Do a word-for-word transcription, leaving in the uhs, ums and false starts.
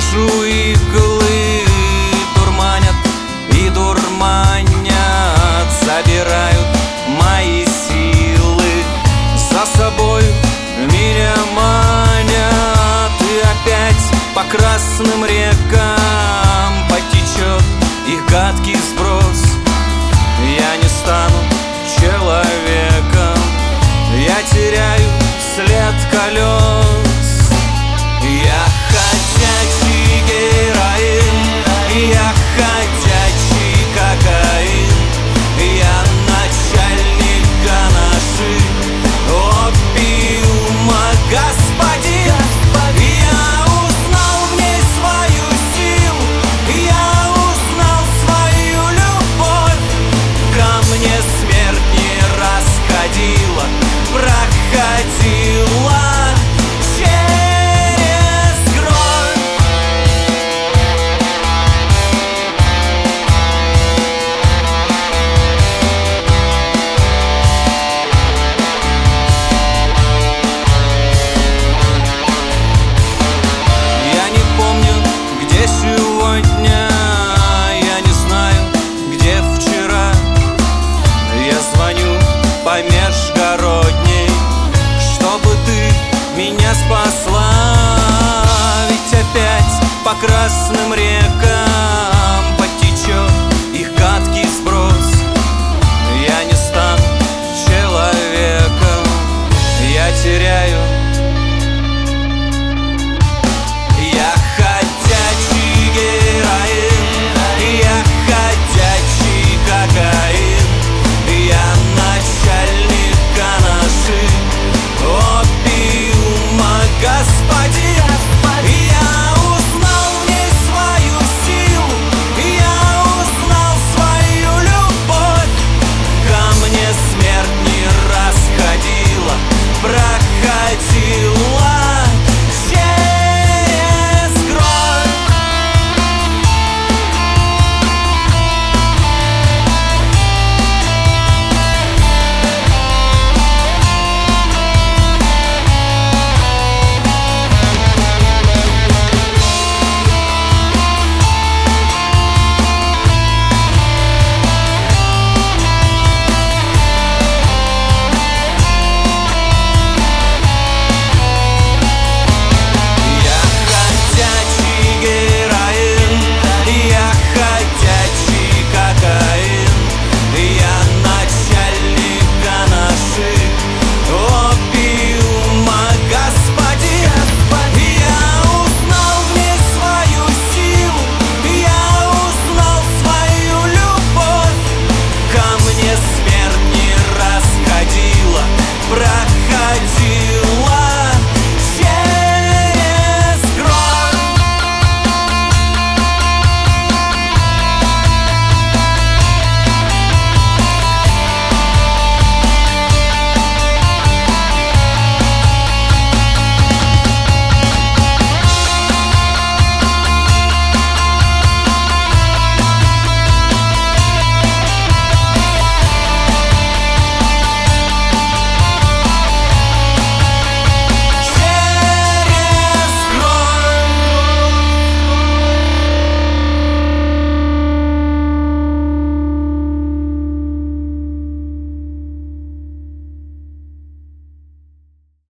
душу иглы дурманят и дурманят, забирают мои силы, за собой в мире манят. И опять по красным рекам потечет их гадкий сброс. Я не стану человеком, я теряю след колес. Я ходячий героин, я ходячий кокаин, я начальник ганаши, опиума господин. Я узнал в ней свою силу, я узнал свою любовь. Ко мне смерть не раз ходила, проходила через кровь. Я не помню, где сегодня, я не знаю, где вчера. Я звоню по межгородней, чтобы ты меня спасла. Ведь опять по красным рекам